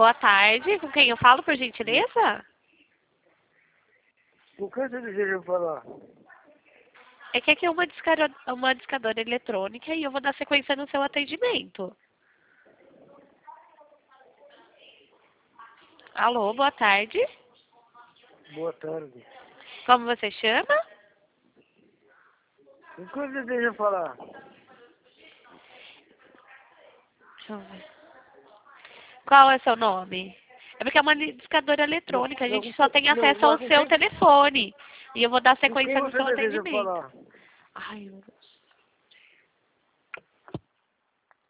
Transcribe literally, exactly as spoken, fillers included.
Boa tarde. Com quem eu falo, por gentileza? O que você deseja falar? É que aqui é uma, discaro... uma discadora eletrônica e eu vou dar sequência no seu atendimento. Alô, boa tarde. Boa tarde. Como você chama? O que você deseja falar? Deixa eu ver. Qual é seu nome? É porque é uma discadora eletrônica, a Não, gente só tem não, acesso ao mas com seu quem, telefone. E eu vou dar com quem sequência no você seu deseja atendimento. falar? Ai, eu